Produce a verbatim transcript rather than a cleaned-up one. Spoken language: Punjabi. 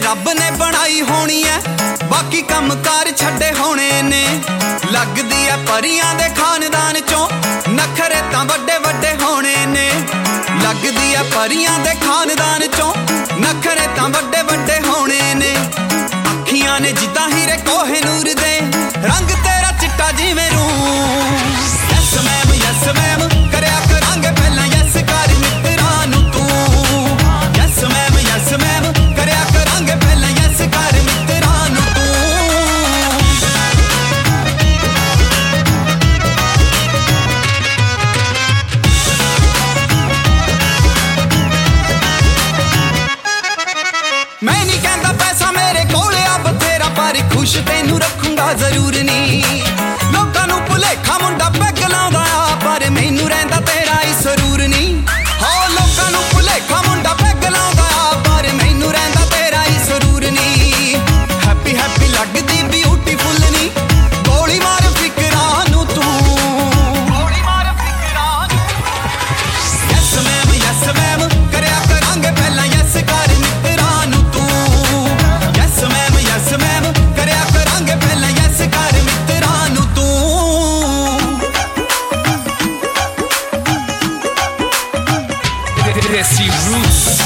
ਰੱਬ ਨੇ ਬਣਾਈ ਹੋਣੀ ਐ, ਬਾਕੀ ਕੰਮ ਕਾਰ ਛੱਡੇ ਹੋਣੇ ਨੇ। ਲੱਗਦੀ ਐ ਪਰੀਆਂ ਦੇ ਖਾਨਦਾਨ ਚੋਂ, ਨਖਰੇ ਤਾਂ ਵੱਡੇ ਵੱਡੇ ਹੋਣੇ ਨੇ। ਲੱਗਦੀ ਐ ਪਰੀਆਂ ਦੇ ਖਾਨਦਾਨ ਚੋਂ, ਨਖਰੇ ਤਾਂ ਵੱਡੇ ਵੱਡੇ ਹੋਣੇ ਨੇ। ਅੱਖੀਆਂ ਨੇ ਜਿੱਦਾਂ ਹੀਰੇ ਕੋਹਿਨੂਰ ਦੇ, ਰੰਗ ਤੇਰਾ ਚਿੱਟਾ ਜਿਵੇਂ ਰੂੰ। ਯੈਸ ਮੈਮ ਯੈਸ ਮੈਮ ਕਰਿਆ ਕਰਾਂਗੇ ਪਹਿਲਾਂ ਯੈਸ ਕਰ ਮਿੱਤਰਾਂ ਨੂੰ ਤੂੰ। ਯੈਸ ਮੈਮ ਯੈਸ ਮੈਮ ਕਰਿਆ ਕਰਾਂਗੇ ਪਹਿਲਾਂ ਯੈਸ ਕਰ ਮਿੱਤਰਾਂ ਨੂੰ ਤੂੰ। ਮੈਂ ਨਹੀਂ ਕਹਿੰਦਾ ਪੈਸਾ ਮੇਰੇ ਕੋਲ ਆ ਬਥੇਰਾ, ਪਰ ਖੁਸ਼ ਤੈਨੂੰ ਰੱਖੂੰਗਾ ਜ਼ਰੂਰ ਨੀ। ਲੋਕਾਂ ਨੂੰ ਭੁਲੇਖਾ ਮੁੰਡਾ ਪੈਗ ਲਾਉਂਦਾ ਆ, ਪਰ ਮੈਨੂੰ ਰਹਿੰਦਾ ਤੇਰਾ ਹੀ ਸਰੂਰ ਨੀ। ਹੋ ਲੋਕਾਂ ਨੂੰ ਭੁਲੇਖਾ ਮੁੰਡਾ ਪੈਗ ਲਾਉਂਦਾ ਆ, ਪਰ ਮੈਨੂੰ ਰਹਿੰਦਾ ਤੇਰਾ ਹੀ ਸਰੂਰ ਨੀ। ਹੈਪੀ ਹੈਪੀ ਲੱਗਦੀ ਬਿਊਟੀਫੁੱਲ ਨੀ, ਗੋਲੀ ਮਾਰ ਫਿਕਰਾਂ ਨੂੰ ਤੂੰ। ਗੋਲੀ ਮਾਰ ਫਿਕਰਾਂ ਨੂੰ। ਯੈਸ ਮੈਮ ਯੈਸ ਮੈਮ ਕਰਿਆ ਕਰਾਂਗੇ ਪਹਿਲਾਂ ਯੈਸ ਕਰ ਮਿੱਤਰਾਂ ਨੂੰ ਤੂੰ। ਯੈਸ ਮੈਮ ਯੈਸ ਮੈਮ ਕਰਿਆ ਕਰਾਂਗੇ ਪਹਿਲਾਂ ਯੈਸ ਕਰ ਮਿੱਤਰਾਂ ਨੂੰ ਤੂੰ। Desi Roots